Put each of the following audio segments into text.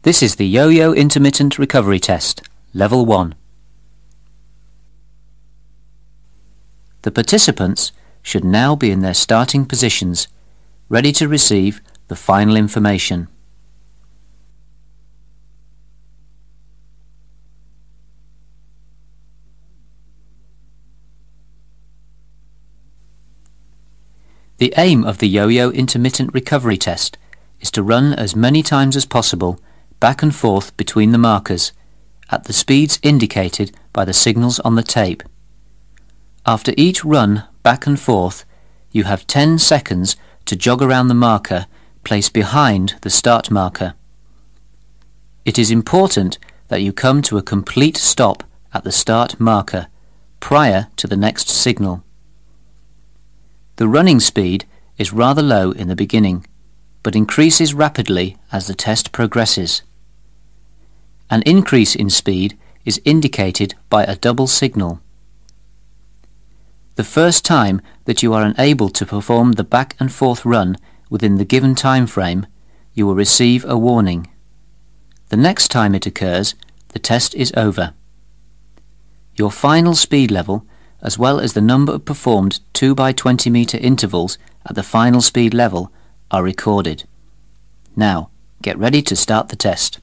This is the Yo-Yo Intermittent Recovery Test, Level 1. The participants should now be in their starting positions, ready to receive the final information. The aim of the Yo-Yo Intermittent Recovery Test is to run as many times as possible back and forth between the markers at the speeds indicated by the signals on the tape. After each run back and forth, you have 10 seconds to jog around the marker placed behind the start marker. It is important that you come to a complete stop at the start marker prior to the next signal. The running speed is rather low in the beginning, but increases rapidly as the test progresses. An increase in speed is indicated by a double signal. The first time that you are unable to perform the back and forth run within the given time frame, you will receive a warning. The next time it occurs, the test is over. Your final speed level, as well as the number of performed 2 by 20 metre intervals at the final speed level, are recorded. Now, get ready to start the test.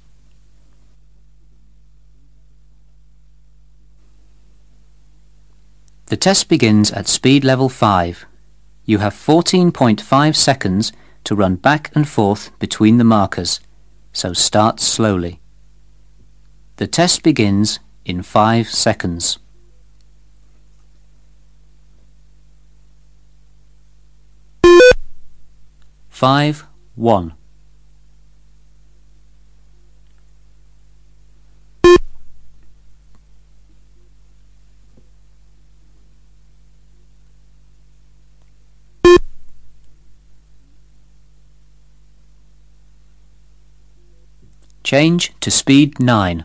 The test begins at speed level 5. You have 14.5 seconds to run back and forth between the markers, so start slowly. The test begins in 5 seconds. Five, 1. Change to speed 9.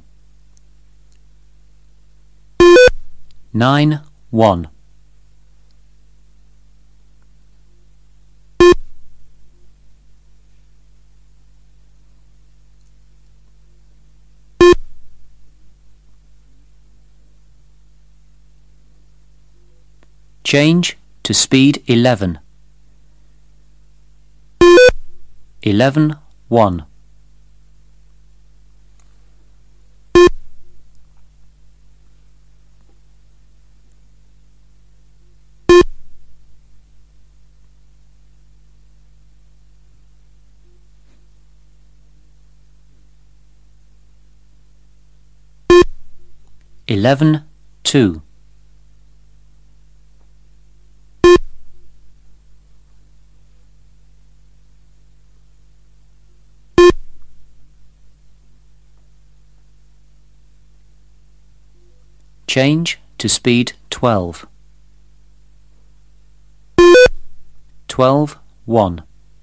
9, 1. Change to speed 11. 11, 1. Eleven, 2. Change to speed 12. 12, 1.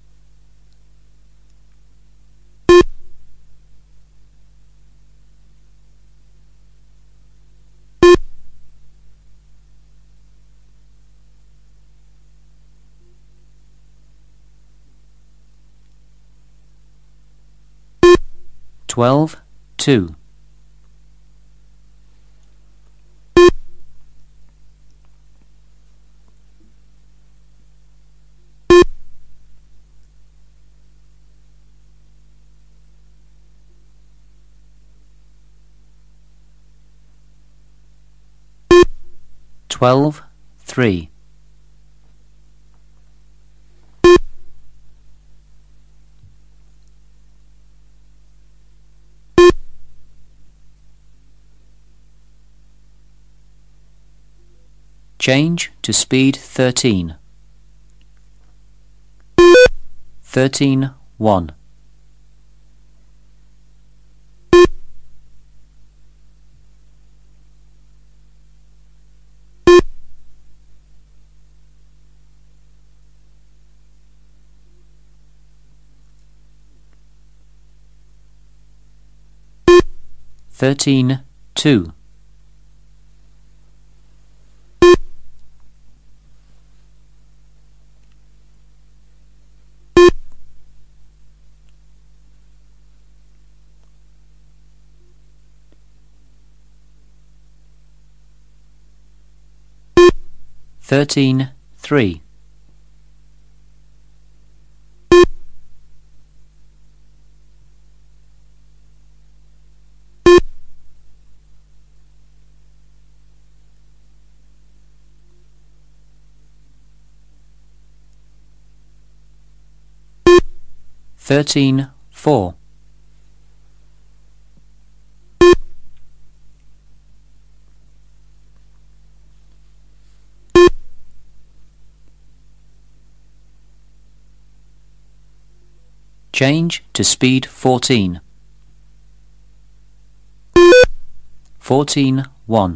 Twelve, 2. Twelve, 3. Change to speed 13. 13, 1. Thirteen, 2. 13.3. Thirteen, 4. Change to speed 14. 14, 1.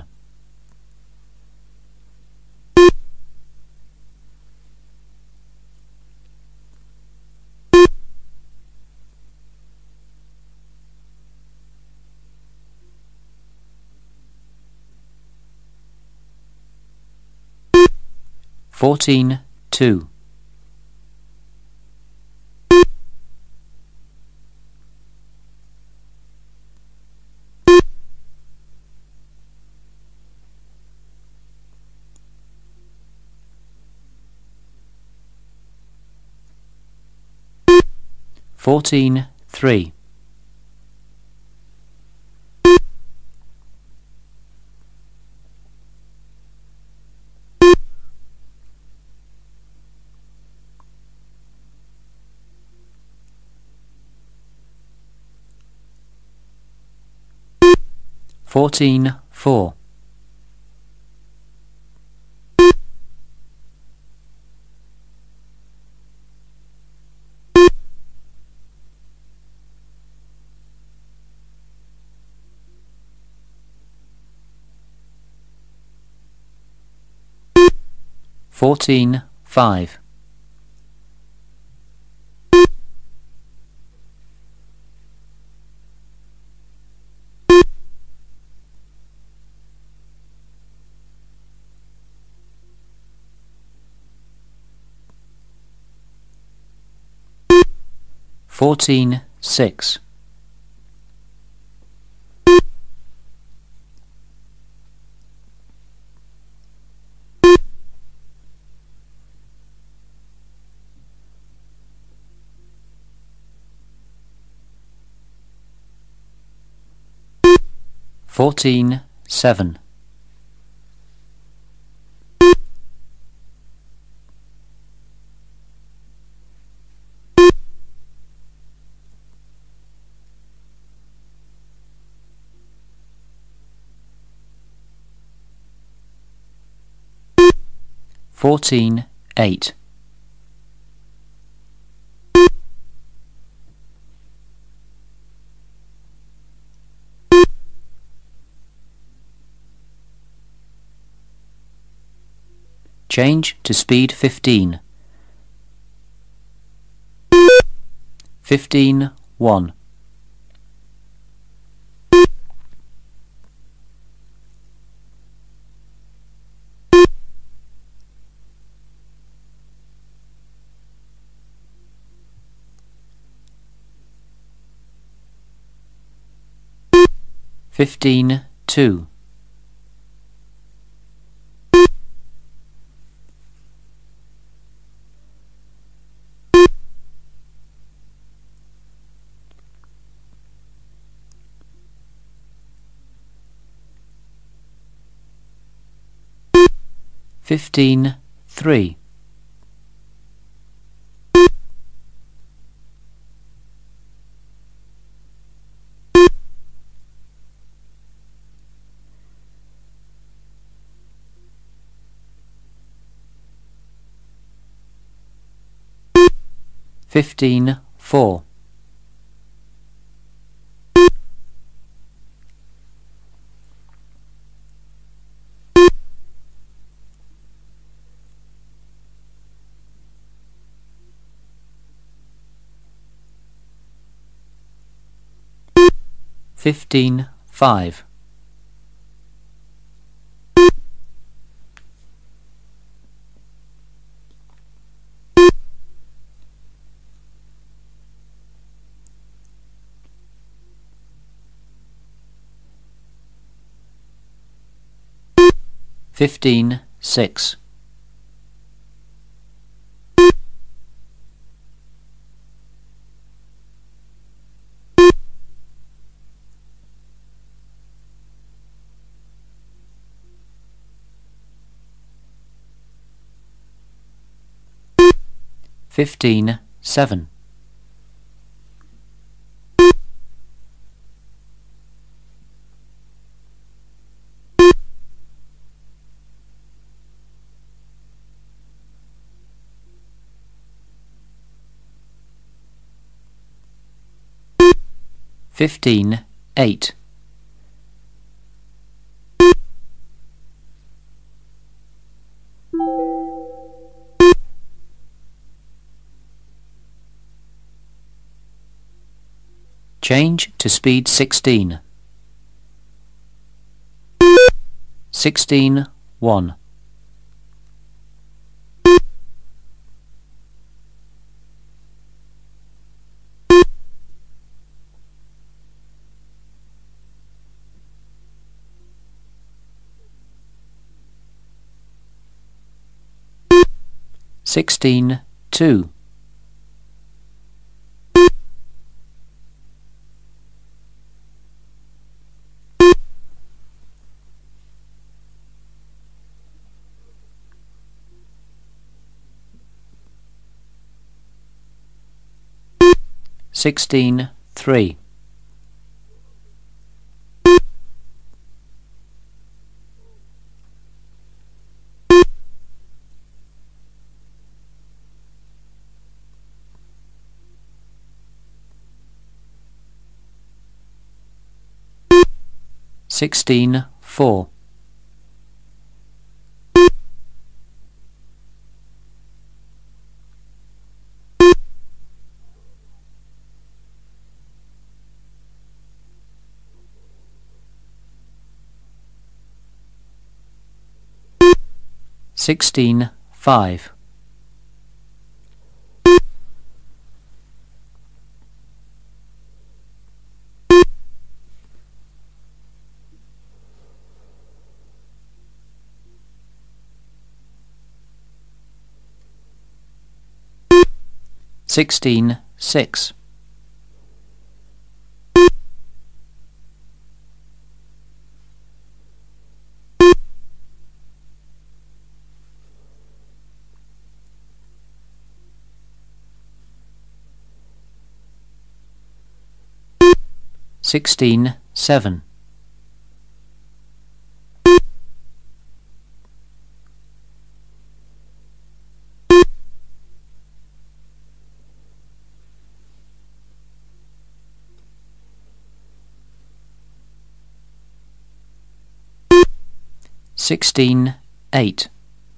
14, 2. 14, 3. 14, 4. 14, 5. 14, 6. 14, 7. 14, 8. 'Change to speed 15. 15, 1. 15, 2. 15, 3. 15, 4. 15, 5. 15, 6. 15:7. Fifteen, 8. Change to speed 16. 16, 1. Sixteen, 2. Sixteen, 3. Sixteen, 4. Sixteen, 5. Sixteen, 6. Sixteen, 7. Sixteen, 8.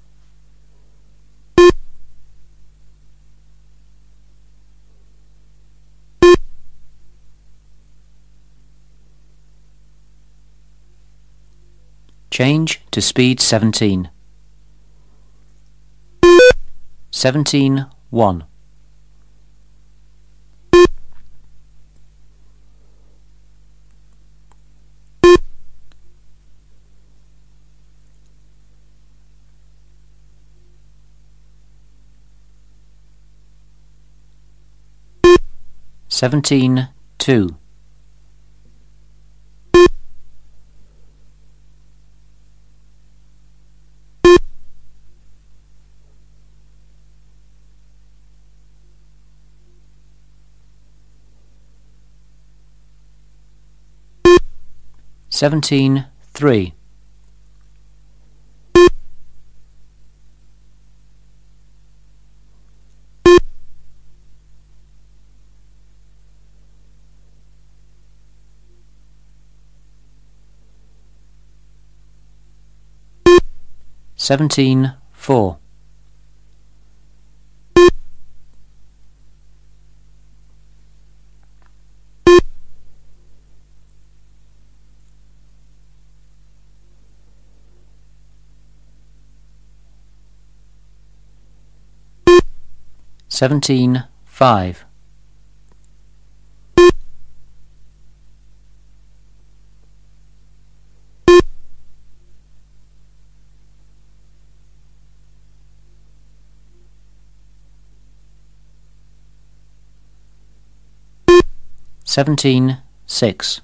Change to speed 17. 17, 1. Seventeen, 2. Seventeen, 3. Seventeen, 4. Seventeen, 5. Seventeen, 6.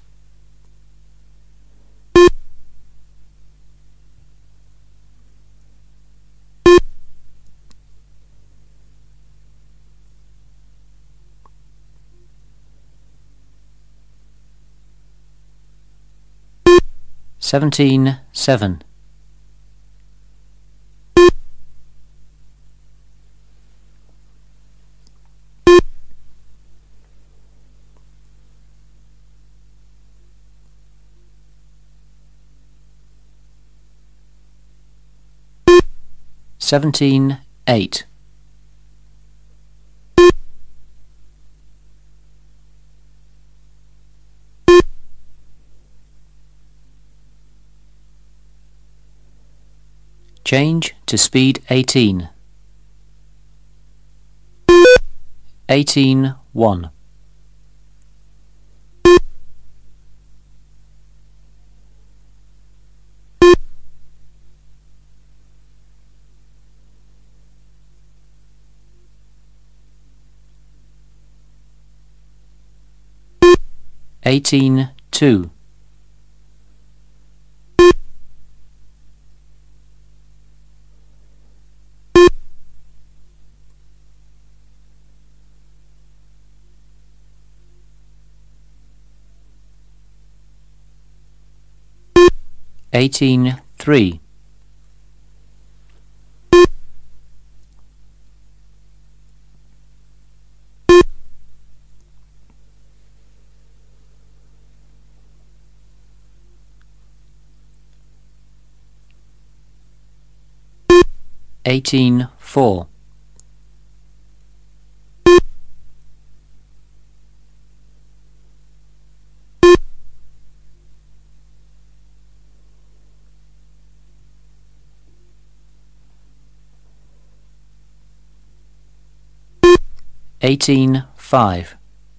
17.7. 17.8. 'Change to speed 18. 18.1. 18.2. 18.3. 18.4. 18.5.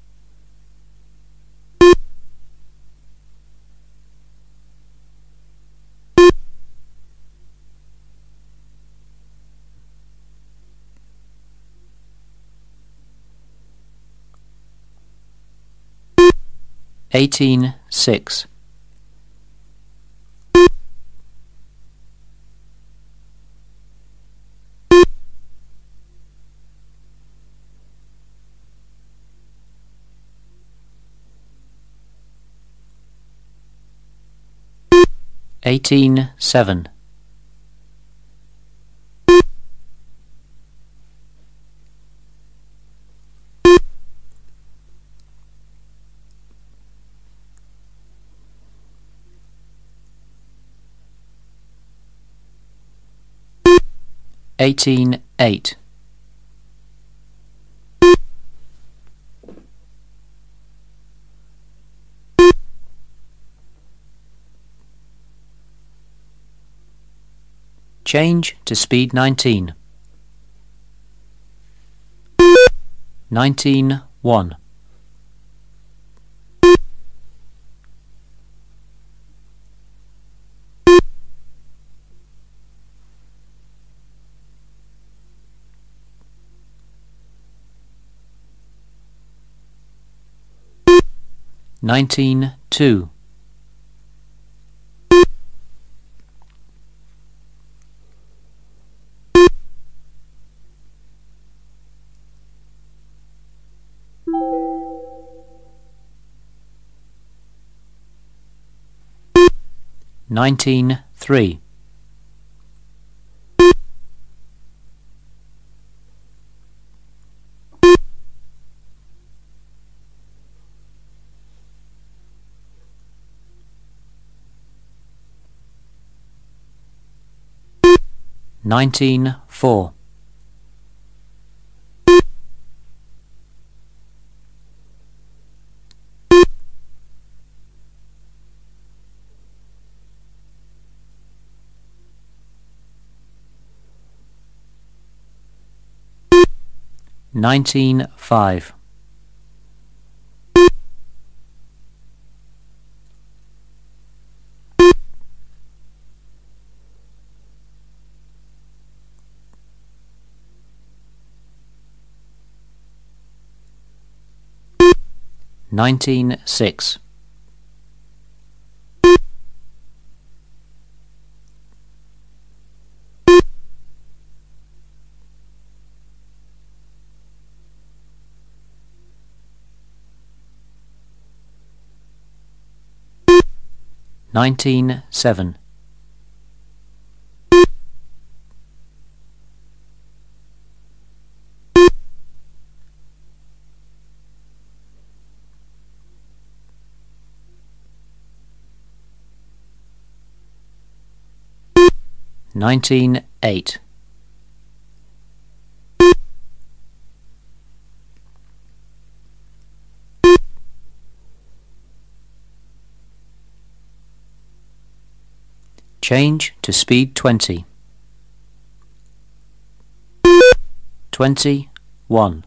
18.6. 18.7. 18.8. 'Change to speed 19. 19.1. 19.2. 19.3. 19.4. 19.5. 19.6. 19.7. 19:7. 19:8. 'Change to speed 20. 21.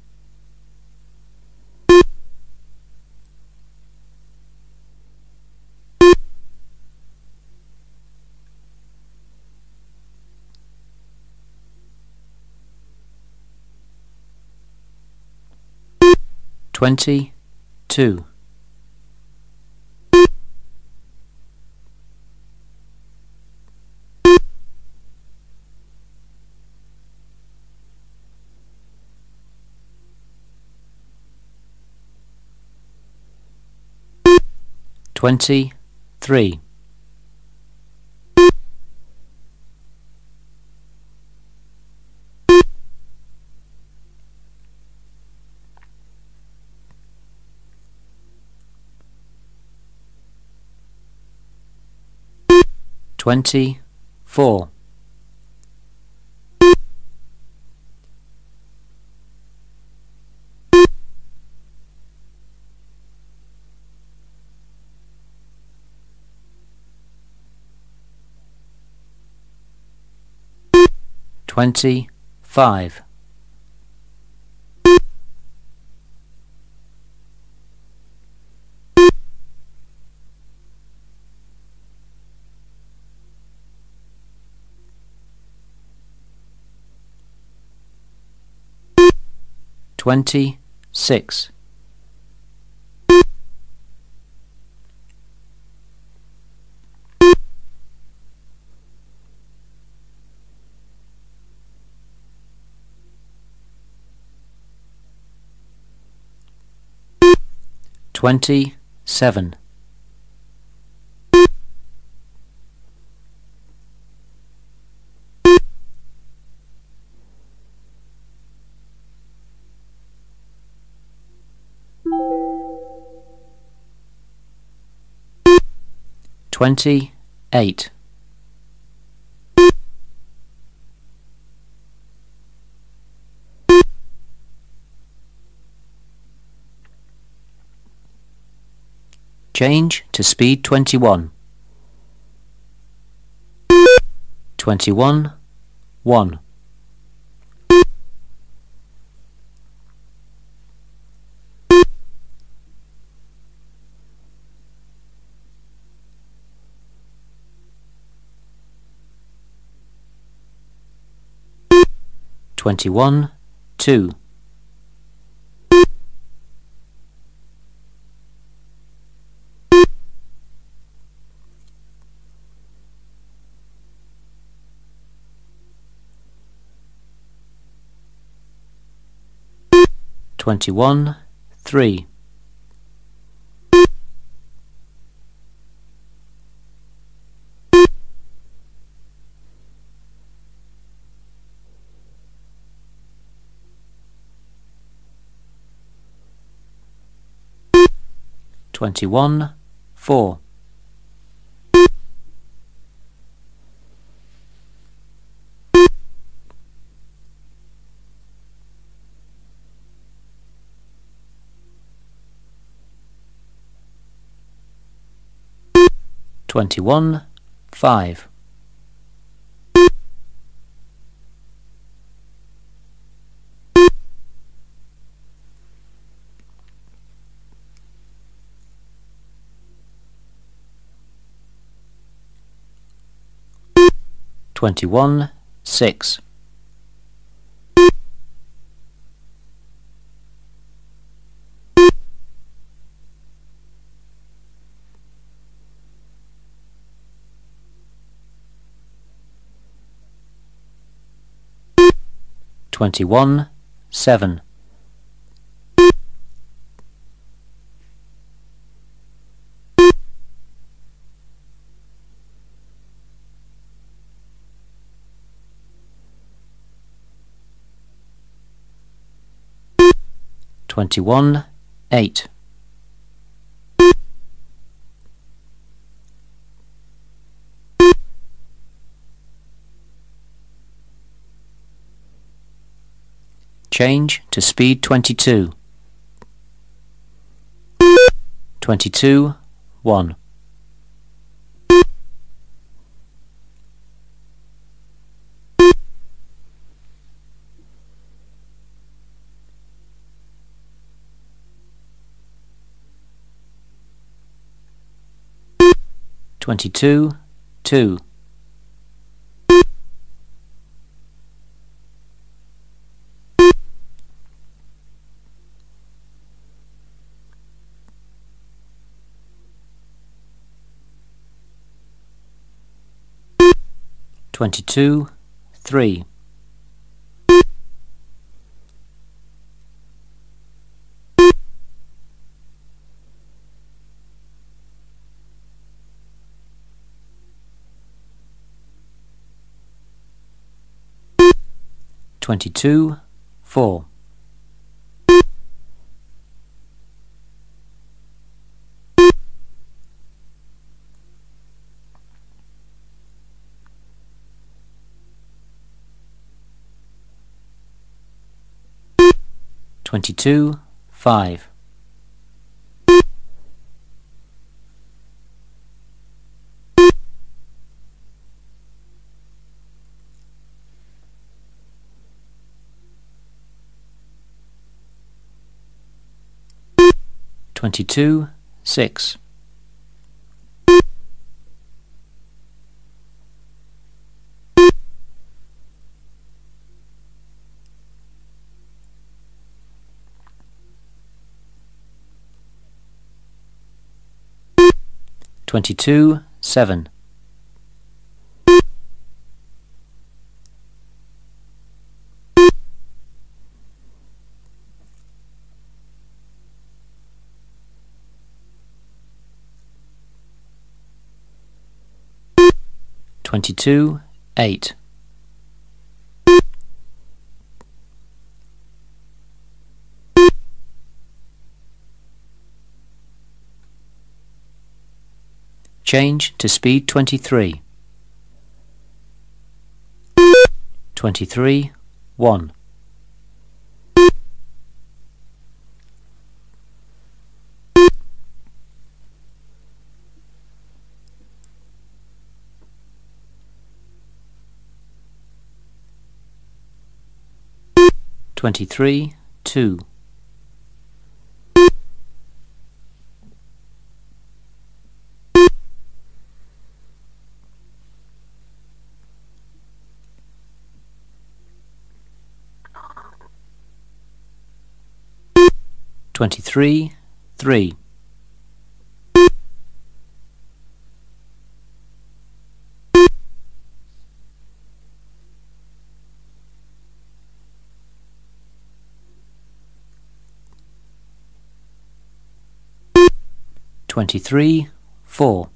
22. 23. 24. 25. 26. 27. 28. 'Change to speed 21. 21. 1. 21. 2. 21. 3. 21. 4. 21. 5. 21. 6. 21. 7. 21, 8. Change to speed 22. 22, 1. 22, 2. 22, 3. 22, 4. 22, 5. 22, 6. 22, 7. 22, 8. 'Change to speed 23. 23, 1. 23, 2. 23, 3. 23, 4.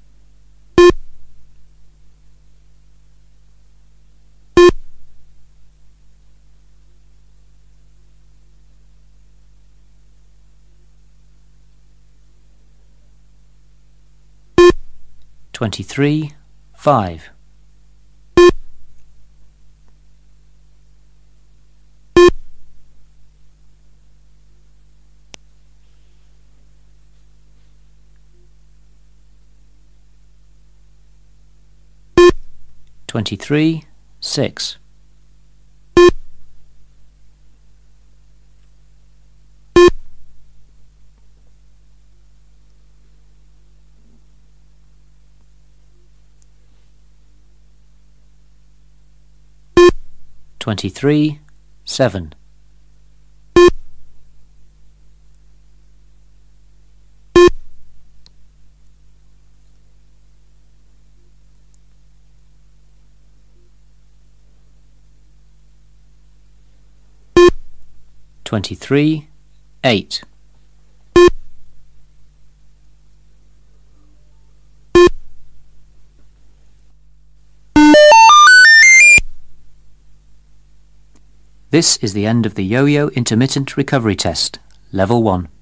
23, 5. 23, 6. 23, 7. 23, 8. 'This is the end of the Yo-Yo Intermittent Recovery Test. Level 1.